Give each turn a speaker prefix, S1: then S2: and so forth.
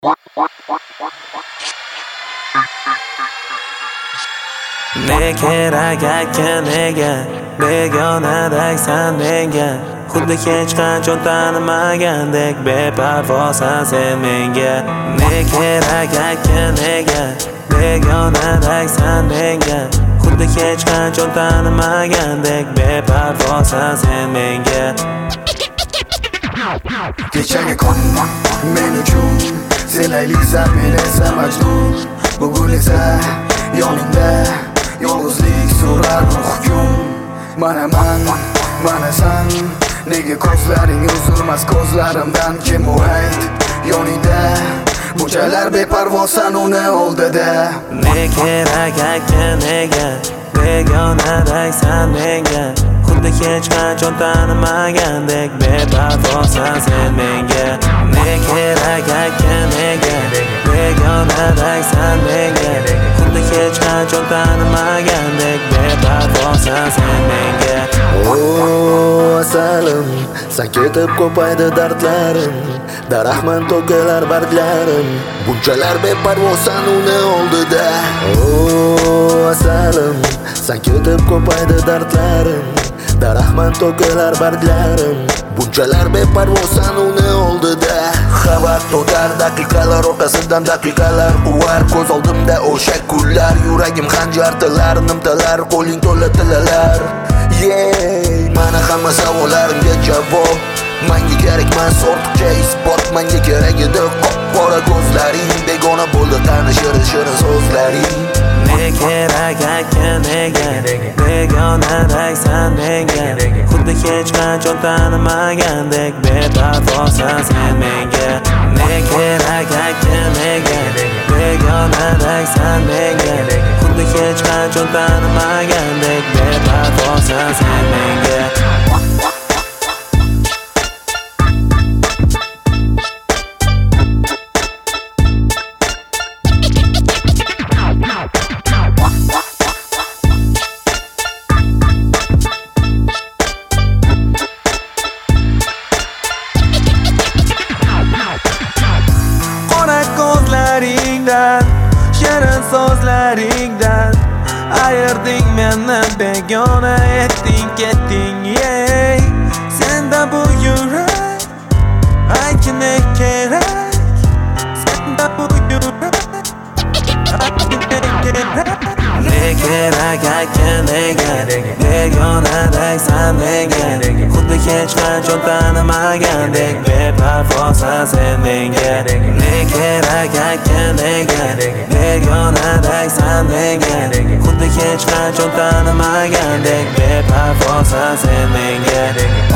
S1: Ne kerak ekan nega begonadaksan menga, xuddi hech qachon tanimagandek beparvosan sen menga. Ne kerak ekan nega begonadaksan menga, xuddi hech qachon tanimagandek beparvosan sen menga.
S2: Kechagi kun men uchun selaylisan, men esa majnun. Bugun esa yoningda yolg'izlik so'rar hukm. Manasan, nega ko'zlaring uzilmas ko'zlarimdan kim u ayt? Yoningda bunchalar beparvosan uni oldida.
S1: Ne kerak ekan nega begonadaksan menga, xuddi hech qachon tanimagandek beparvosan sen menga. Ne kerak ekan nega begonadaksan menga, xuddi hech qachon tanimagandek beparvosan sen menga.
S2: Asalim, sen ketib ko'paydi dardlarim, daraxtman to'kilar barglarim, bunchalar beparvosan uni oldida. Asalim, sen ketib ko'paydi dardlarim, daraxtman to'kilar barglarim, bunchalar beparvosan uni oldida. Xabar to'tar daqiqalar orqasidan daqiqalar uvar, ko'z oldimda o'sha kunlar, yuragim xanjar tilar, nimtalar, qo'ling to'la tilalar. Mana hamma savollarimga javob, menga kerakmas ortiqcha isbot, menga kerak edi qora ko'zlaring, begona bo'ldi tanishir shirin so'zlaring.
S1: Ne kerak ekan nega begonadaksan menga, xuddi hech qachon tanimagandek beparvosan sen menga. Ne kerak ekan nega begonadaksan menga, xuddi hech qachon tanimagandek beparvosan sen menga. Ko'zlaringdan, shirin so'zlaringdan ayırding meni, begona etding ketding. Senda bu yurak ayki ne kerak, senda bu yurak ayki ne kerak. Ne kerak ekan nega begonadaksan menga, xuddi hech qachon tanimagandek beparvosan sen menga. Ne kerak ekan nega begonadaksan menga, xuddi hech qachon tanimagandek beparvosan sen menga.